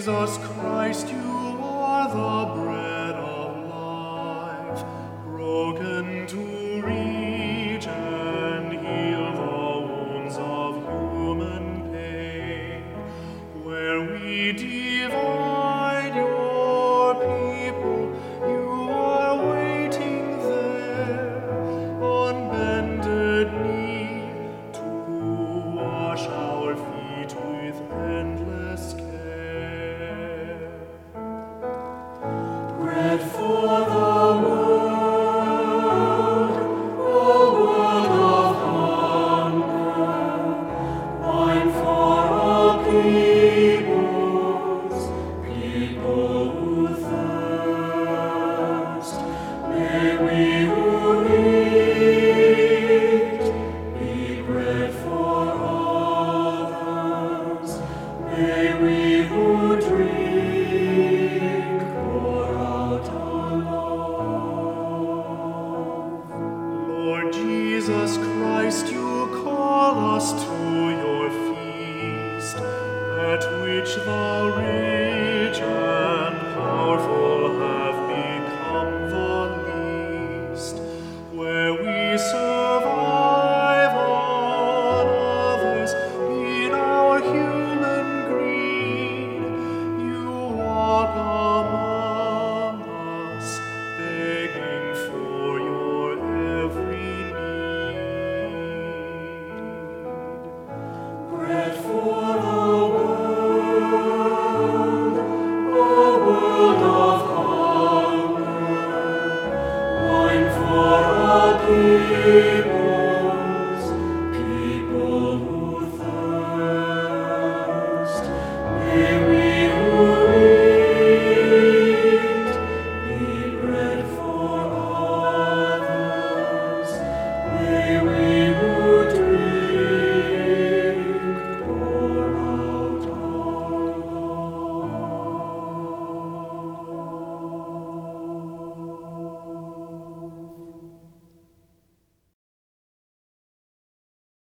Jesus Christ, you are the bread of life, broken to reach and heal the wounds of human pain. Where we divide your people, you are waiting there on bended knee to wash our feet with endless care. Bread for the world, a world of hunger, wine for all peoples, people who thirst. May we who eat be bread for others. May we who drink